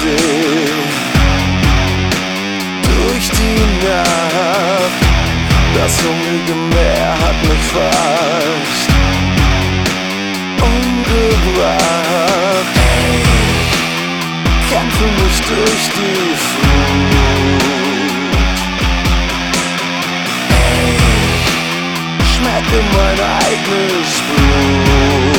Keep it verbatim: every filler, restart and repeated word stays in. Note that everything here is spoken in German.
See. Durch die Nacht, das hungrige Meer hat mich fast umgebracht. Hey, kämpfe mich durch die Flut. Hey, schmecke mein eigenes Blut.